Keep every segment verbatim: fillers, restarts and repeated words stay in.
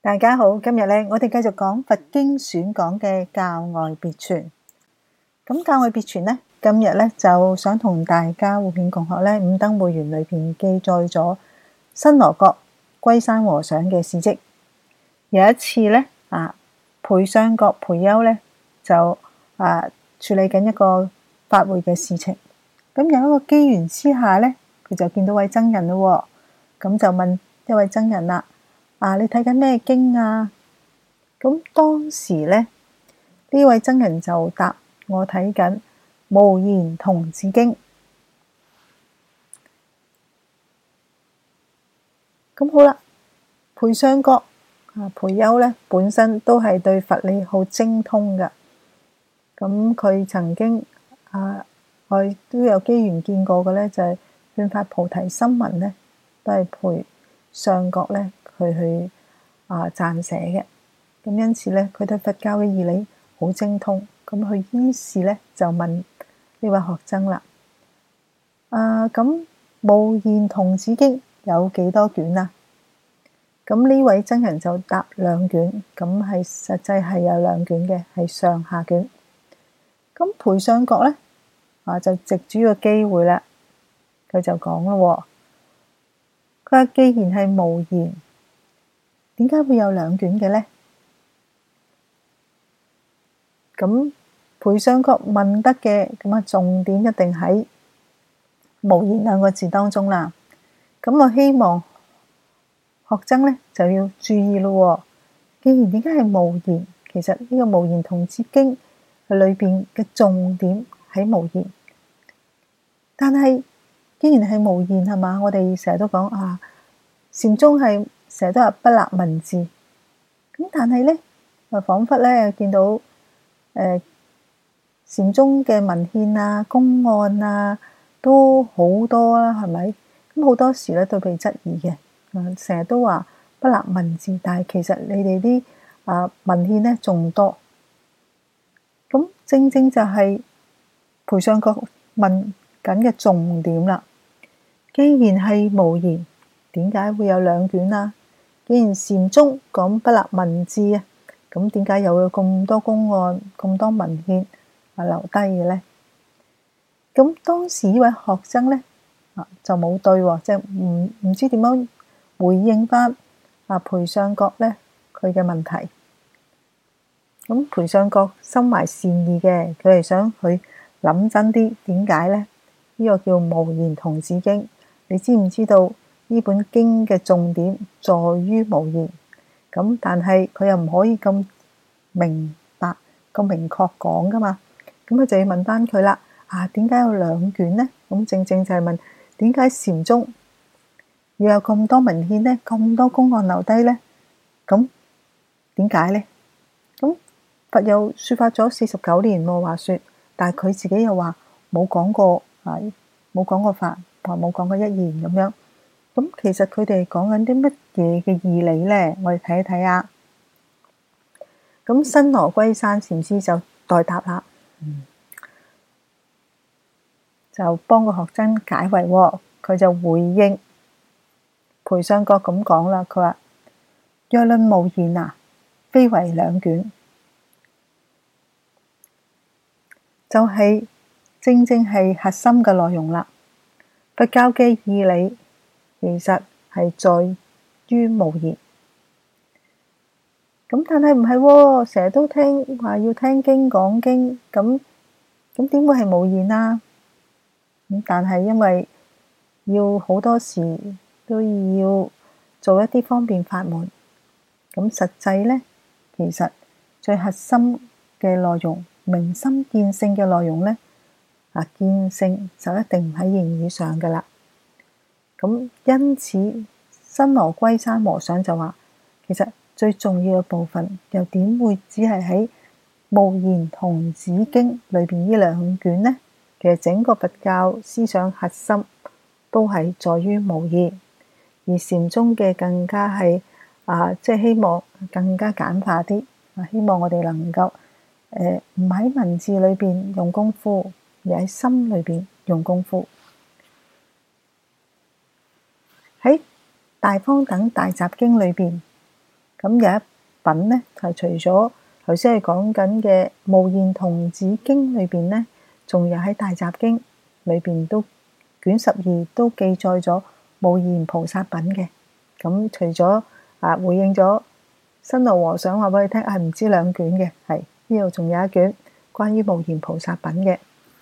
大家好，今日咧，我哋繼續講佛經選講嘅教外別傳。咁教外別傳咧，今日咧就想同大家互勉共學咧，五燈會元裏邊記載咗新羅國龜山和尚嘅事蹟。有一次咧，啊培相國培丘咧就啊處理緊一個法會嘅事情。咁有一個機緣之下咧，佢就見到位僧人咯，咁就問一位僧人啦。啊！你睇緊咩經啊？咁當時咧，呢位僧人就答：我睇緊《無言童子經》。咁好啦，培相國啊，培丘咧本身都係對佛理好精通噶。咁佢曾經啊，我都有機緣見過嘅咧，就係勸發菩提心文咧，都係培相國咧。佢去啊撰寫嘅，咁因此咧，佢對佛教嘅義理好精通。咁佢於是咧就問呢位學僧啦：啊，咁無言童子經有幾多卷啊？咁呢位僧人就答兩卷，咁係實際係有兩卷嘅，係上下卷。咁培相國咧啊，就藉住個機會啦，佢就講咯，佢話既然係無言，點解會有兩卷嘅呢？咁培相國問得嘅咁啊，重點一定喺無言兩個字當中啦。咁我希望學僧咧就要注意咯。既然點解係無言，其實呢個無言童子經佢裏邊嘅重點喺無言。但係既然係無言係嘛，我哋成日都講啊，禪宗係。成日都話不立文字，咁但係咧，啊，彷彿咧見到誒禪宗嘅文獻啊、公案啊，都好多啦，係咪？咁好多時咧都被質疑嘅，啊，成日都話不立文字，但係其實你哋啲啊文獻咧仲多。咁正正就係培相國問緊嘅重點啦。既然係無言，點解會有兩卷啊？既然禪宗講不立文字啊，咁點解又有咁多公案、咁多文獻啊留低嘅咧？咁當時呢位學僧咧啊就冇對，即係唔唔知點樣回應翻啊培相國咧佢嘅問題。咁培相國心懷善意嘅，佢係想佢諗真啲，點解咧？呢個叫無言童子經，你知唔知道？呢本經嘅重點在於無言，咁但係佢又唔可以咁明白、咁明確講噶嘛，咁佢就要問翻佢啦。啊，點解有兩卷呢？咁正正就係問點解禪宗要有咁多文獻呢？咁多公案留低呢？咁點解呢？咁佛又說法咗四十九年喎，話說，但係佢自己又話冇講過啊，冇講過法，話冇講過一言咁樣。咁其實佢哋講緊啲乜嘢嘅義理呢？我哋睇一睇啊。咁新羅龜山禪師就代答啦，嗯、就幫個學僧解圍。佢就回應培相國咁講啦，佢話：若論無言啊，非為兩卷，就係、是、正正係核心嘅內容啦。佛教嘅義理。其實係在於無言，咁但係唔係喎，成日都聽話要聽經講經，咁咁點會係無言啊？咁但係因為要好多時都要做一啲方便法門，咁實際咧，其實最核心嘅內容、明心見性嘅內容咧，啊見性就一定唔喺言語上噶啦。咁因此，新羅龜山和尚就話：其實最重要嘅部分，又點會只係喺無言童子經裏邊呢兩卷呢？其實整個佛教思想核心都係在於無言，而禪宗嘅更加係啊，即係希望更加簡化啲啊，希望我哋能夠誒唔喺文字裏邊用功夫，而喺心裏邊用功夫。喺大方等大集經裏邊， 咁有一品咧係除咗頭先係講緊嘅《無言童子經》裏邊咧，仲有喺《大集經》裏邊都卷十二都記載咗無言菩薩品嘅。咁除咗啊回應咗新老和尚話俾你聽係唔知兩卷嘅，係呢度仲有一卷關於無言菩薩品嘅。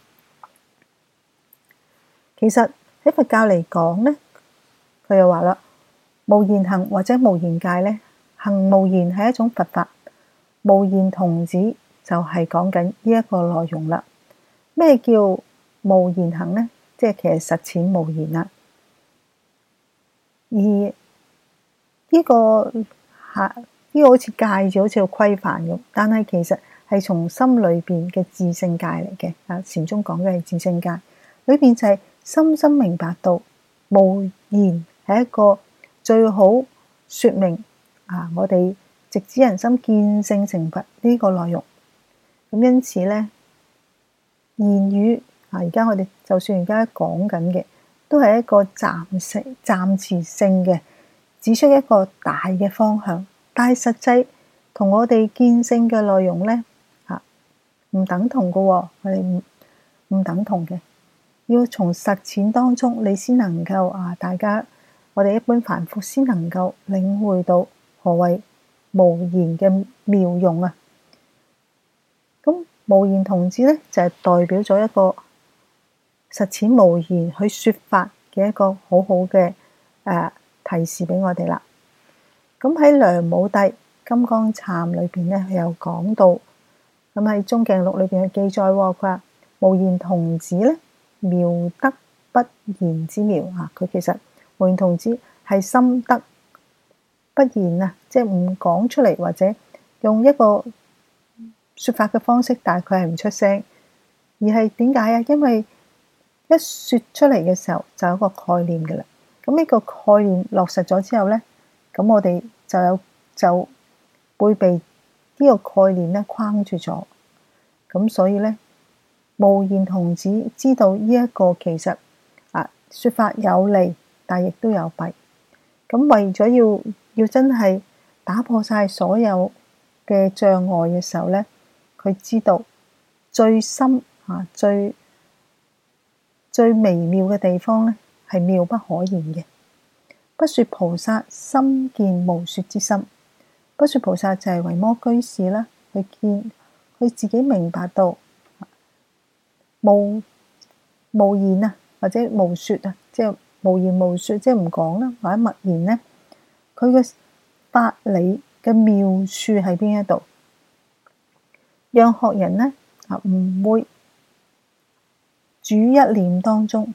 其實喺佛教嚟講咧，佢又話啦，無言行或者無言界咧，行無言係一種佛法，無言童子就係講緊呢一個內容啦。咩叫無言行咧？即係其實實踐無言啦。而呢個嚇呢個好似戒字，好似個規範咁，但係其實係從心裏邊嘅自性戒嚟嘅。啊，禪宗講嘅係自性戒，裏邊就係深深明白到無言係一個最好説明啊，我哋直指人心見性成佛呢個內容。咁因此咧，言語啊，而家我哋就算而家講緊嘅，都係一個暫時暫時性嘅，指出一個大嘅方向，但係實際同我哋見性嘅內容咧嚇唔等同嘅喎，我哋唔唔等同嘅。要從實踐當中，你先能夠啊，大家我哋一般凡夫先能夠領會到何謂無言嘅妙用啊！咁無言童子咧，就係代表咗一個實踐無言去説法嘅一個好好嘅誒提示俾我哋啦。咁喺梁武帝金剛懺裏邊咧，佢有講到，咁喺中鏡錄裏邊嘅記載，佢話無言童子咧，妙得不言之妙啊！佢其實無言童子係心得不言啊，即係唔講出嚟，或者用一個説法嘅方式，但係佢係唔出聲，而係點解啊？因為一説出嚟嘅時候就有一個概念嘅啦。咁呢個概念落實咗之後咧，咁我哋就有就會被呢個概念咧框住咗。咁所以咧，無言童子知道呢一個其實啊説法有利，但亦都有弊。咁為咗要要真係打破晒所有嘅障礙嘅時候咧，佢知道最深啊最最微妙嘅地方咧係妙不可言嘅。不說菩薩心見無說之心，不說菩薩就係維摩居士啦，佢見佢自己明白到無無言啊，或者無說啊，即係無言無說，即係唔講啦，或者默言咧，佢嘅法理嘅妙處喺邊一度，讓學人咧啊唔會主一念當中。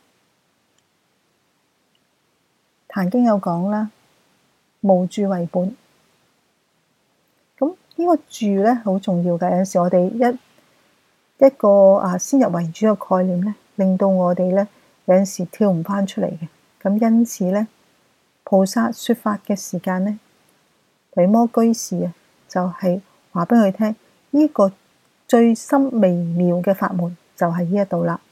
壇經有講啦，無住為本。咁呢個住咧好重要嘅，有陣時我哋一一個啊先入為主嘅概念咧，令到我哋咧有陣時跳唔翻出嚟嘅。咁因此咧，菩薩説法嘅時間咧，維摩居士啊，就係話俾佢聽，呢個最深微妙嘅法門就係呢一度啦。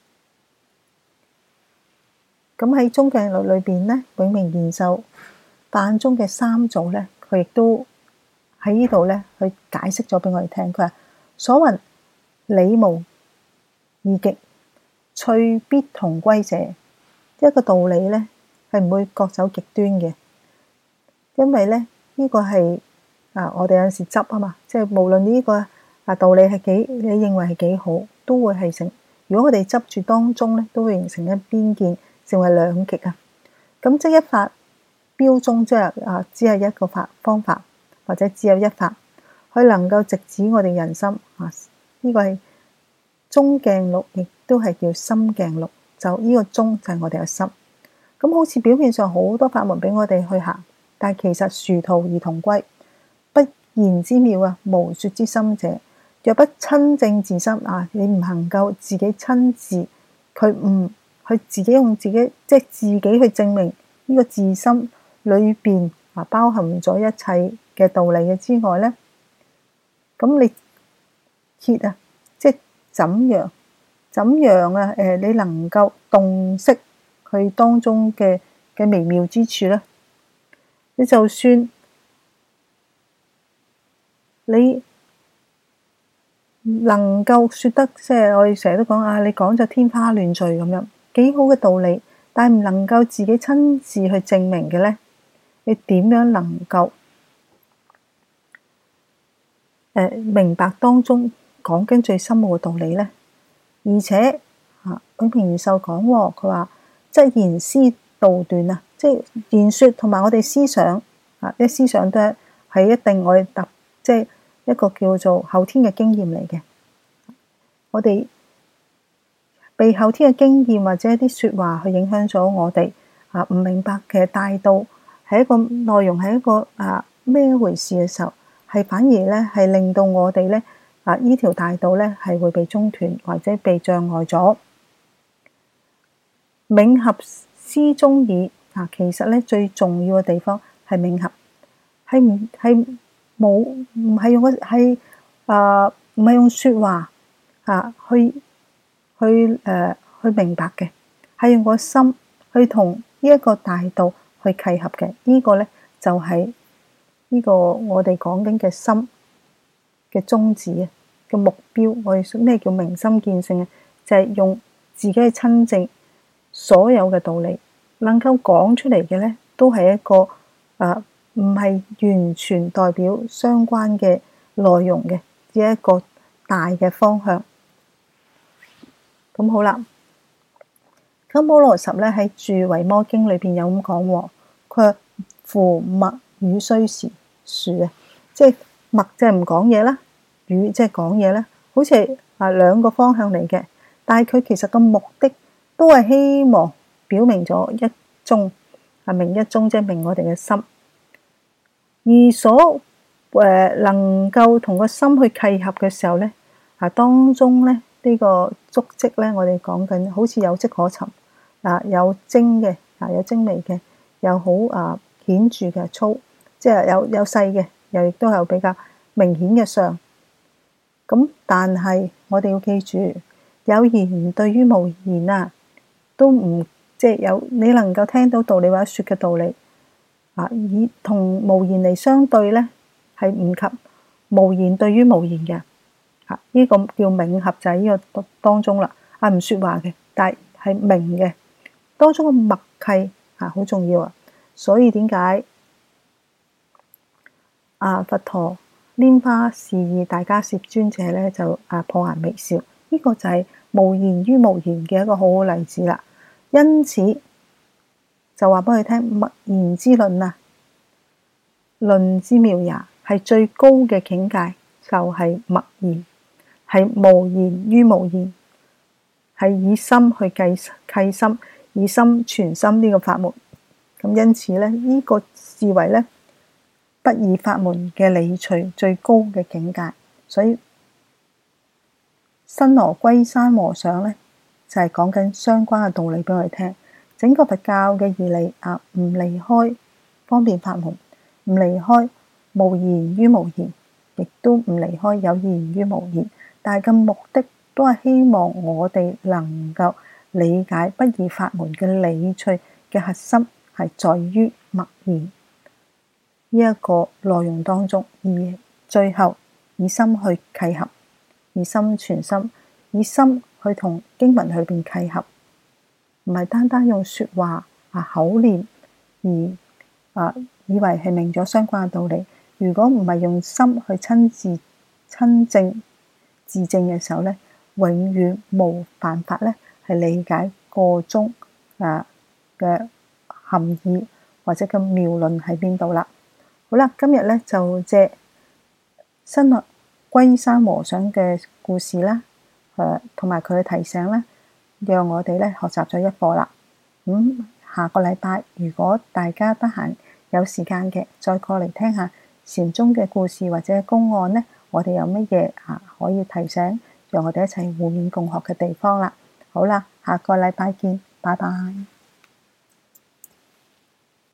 咁喺中鏡錄裏邊咧，永明延壽辦中嘅三祖咧，佢亦都喺呢度咧去解釋咗俾我哋聽。佢話所云理無二極，趣必同歸者，一個道理咧係唔會各走極端嘅，因為咧呢個係啊我哋有陣時執啊嘛，即係無論呢個啊道理係幾你認為係幾好，都會係成。如果我哋執住當中咧，都會形成一邊見，成為兩極啊！咁即一法標中，即係啊，只係一個法方法，或者只有一法，佢能夠直指我哋人心啊！呢個係中鏡錄，亦都係叫心鏡錄。就呢個中就係我哋嘅心。咁好似表面上好多法門俾我哋去行，但係其實殊途而同歸。不言之妙啊，無說之心者，若不親證自心啊，你唔能夠自己親自佢唔。佢自己用自己，即係自己去證明呢個自心裏邊啊，包含咗一切嘅道理嘅之外咧，咁你揭啊，即係怎樣怎樣啊？誒，你能夠洞悉佢當中嘅嘅微妙之處咧？你就算你能夠說得即係我哋成日都講啊，你講就天花亂墜咁樣，幾好嘅道理，但係唔能夠自己親自去證明嘅咧，你點樣能夠誒明白當中講緊最深奧嘅道理咧？而且啊，永平賢壽講喎，佢話即言思道斷啊，即係言說同埋我哋思想啊，啲思想都係一定我哋特即係一個叫做後天嘅經驗嚟嘅。我哋被後天嘅經驗或者一啲説話去影響咗我哋啊，唔明白嘅大道係一個內容係一個啊咩一回事嘅時候，係反而咧係令到我哋咧啊呢條大道咧係會被中斷或者被障礙咗。冥合思中耳啊，其實咧最重要嘅地方係冥合，係唔係冇唔係用個係啊唔係用説話啊去去誒、呃、去明白嘅，係用個心去同呢一個大道去契合嘅。呢、這個咧就係、是、呢個我哋講緊嘅心嘅宗旨啊嘅目標。我哋咩叫明心見性啊？就係、是、用自己嘅親證。所有嘅道理能夠講出嚟嘅咧，都係一個誒唔係完全代表相關嘅內容嘅，只係一個大嘅方向。咁好啦，鳩摩羅什咧喺《住維摩經》裏邊有咁講喎，佢話夫默語須時殊啊，即係默即係唔講嘢啦，語即係講嘢啦，好似係啊兩個方向嚟嘅，但係佢其實個目的都係希望表明咗一宗，啊明一宗即係明我哋嘅心，而所誒能夠同個心去契合嘅時候咧，啊當中咧呢個足跡咧，我哋講緊好似有跡可尋，啊有精嘅，啊有精微嘅，有好啊顯著嘅粗，即係有有細嘅，又亦都有比較明顯嘅相。咁但係我哋要記住，有言對於無言啊，都唔即係有你能夠聽到道理或者說嘅道理啊，以同無言嚟相對咧，係唔及無言對於無言嘅。啊！呢個叫冥合就喺呢個當中啦，啊唔説話嘅，但係係明嘅，當中嘅默契啊好重要啊！所以點解啊佛陀拈花示意大迦葉尊者咧就啊破顏微笑？呢個就係無言於無言嘅一個好好例子啦。因此就話俾佢聽，默言之論啊，論之妙也，係最高嘅境界，就係默言。係無言於無言，係以心去計契心，以心傳心呢個法門。咁因此咧，呢、這個視為咧不二法門嘅理趣最高嘅境界。所以新羅龜山和尚咧就係講緊相關嘅道理俾我哋聽。整個佛教嘅義理啊，唔離開方便法門，唔離開無言於無言，亦都唔離開有言於無言。但係個目的都係希望我哋能夠理解不二法門嘅理趣嘅核心係在於默言呢一個內容當中，而最後以心去契合，以心傳心，以心去同經文裏邊契合，唔係單單用説話啊口念而啊以為係明咗相關嘅道理。如果唔係用心去親自親證自證嘅時候咧，永遠冇辦法咧係理解個中啊嘅含義或者個妙論喺邊度啦。好啦，今日咧就借新羅龜山和尚嘅故事啦，誒同埋佢嘅提醒咧，讓我哋咧學習咗一課啦。咁、嗯、下個禮拜如果大家得閒有時間嘅，再過嚟聽下禪宗嘅故事或者公案咧。我哋有乜嘢啊可以提醒，讓我哋一齊互勉共學嘅地方啦。好啦，下個禮拜見，拜拜。